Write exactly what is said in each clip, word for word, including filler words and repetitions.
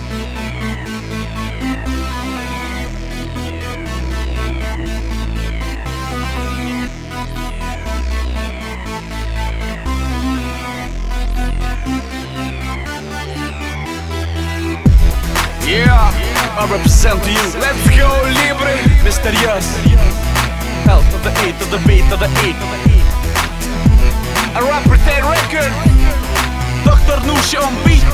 Yeah, I represent to you. Let's go, Libre, Mysterious. Health of the eight, of the beat, of the eight. A rapper ten record. Doktor Nushi on beat.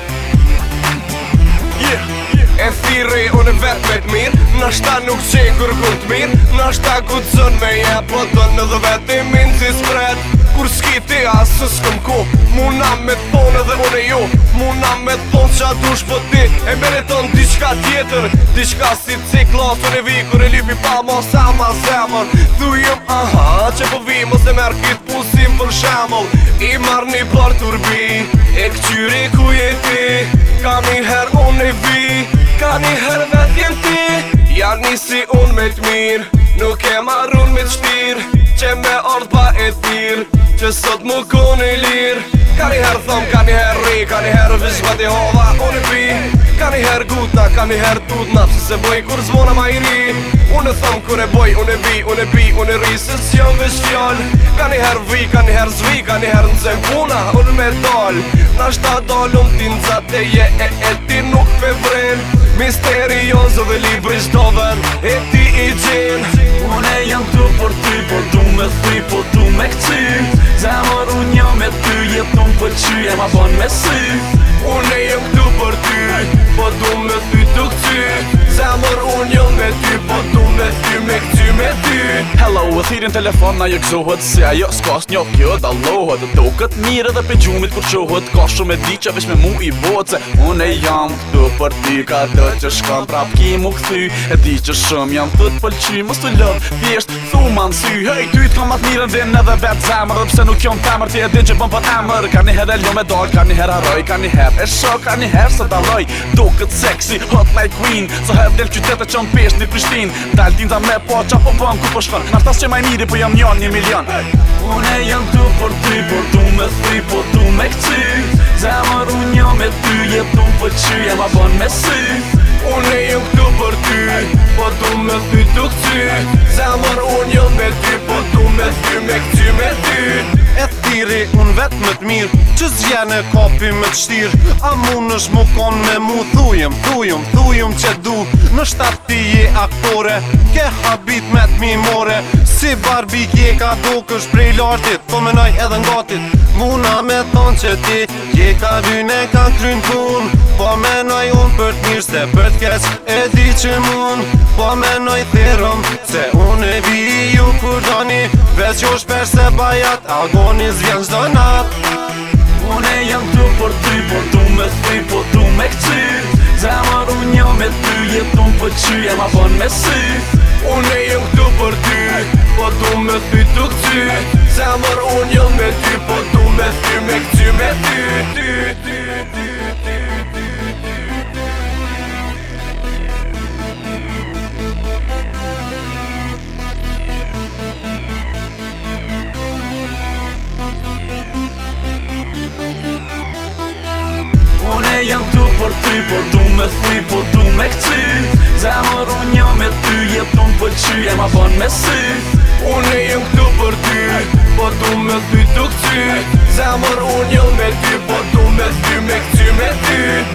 Yeah. E thiri, unë e vetë me t'mirë. Nashta nuk qenë kur kur t'mirë. Nashta ku t'zën me je, po t'në edhe vetë i minë si s'pret. Kur s'kiti asë s'këm ko, muna me t'ponë edhe unë e jo. Muna me t'ponë qa dush po ti, e meriton diçka tjetër. Diçka si ciklas, unë e vi kur e lipi pa ma sa ma zemër. Thujëm aha, që po vi mos e merë kitë pusim për shemull. I marrë një par turbi, e këqyri ku jeti. Ka një her unë e vi, ka një her vet jem ti. Janë nisi unë me t'mirë, nuk e marrun me t'shtirë. Që me ardh pa e thirë, që sot mu kone lirë. Ka një herë thëm, ka një herë ri, ka një herë vishma t'i hova unë e pi. Ka një herë gutna, ka një herë tutna, që se boj kur zvona ma i ri. Unë e thëm kur e boj, unë e vi, unë e pi, unë e ri, se s'jom vish fjall. Ka një herë vi, ka një herë zvi, ka një herë në zem puna, unë me dal. Nashta dal unë ti nëzat e je e e ti nuk pe vren. Misteriozo dhe libri shtoven, e ti i gjen. Unë e jam këtu për ty, po du me thy, po du me këty. Zemër unë jam me ty, jeton për qy, e ma bon me sy. Unë e jam këtu për ty, po du me thy të këty. Zemër unë jam me ty, po du me thy me këty me ty. Hello, e thirin telefon na jo gëzohet, se ajo s'kas një kjo dallohet. Do këtë mirë edhe pe gjumit kur qohet, ka shumë e di që vesh me mu i bot. Se unë e jam këtu për ty, ka do që shkon prap ki mu këthy. E di që shumë jam të t'pëlqy, mos të lëv, thjesht thu ma në sy. Hej, ty t'kam atë mirën din edhe vetë zemër, dhe pse nuk jom temër, ti e din që bëm për emër. Ka një herë e ljo me dal, ka një herë haroj, ka një herë e shok, ka një herë se daloj. Do këtë sexy, hot like queen, so herë del qytete që në pesht një Prishtin. Dal tinta me po qa po bëm ku po shkon, nashtas që maj miri po jam njon një milion. Unë e jam këtu për ty, po du me thy, po du me këty. Zemër unë jam me ty, jeton për qy, e ma bon me sy. Unë e jam këtu për ty, po du me thy të këty. Zemër unë jam me ty, po du me thy me këty me ty. E thiri unë vetë më t'mirë, që zjene kapi me t'shtirë. A mu nësh mu kon me mu, thujëm, thujëm, thujëm që du. Në shtat ti je aktore, ke habit me t'mi more. Si barbik je ka do kësh prej lartit, po menoj edhe ngatit. Muna me thonë që ti, je ka dyne ka kryn pun. Po menoj unë për t'mirë, se për t'keq e di që mun. Po menoj thirëm, se unë e vi ju kur doni. Veç jo shpesh se bajat, agoni zvjen çdo nat. Unë e jam këtu për ty, po du me thy, po du me këty. Zemër unë jam me ty, jeton për qy, e ma bon me sy. Unë e jam këtu për ty, po du me thy të këty. Zemër unë jam me ty, po du me thy me këty me ty. Ty, ty, ty, ty, ty. Unë e jam këtu për ty, po du me thy, po du me këty. Zemër unë jam me ty, jeton për qy, e ma bon me sy. Unë e jam këtu për ty, po du me thy të këty. Zemër unë jam me ty, po du me thy me këty me ty.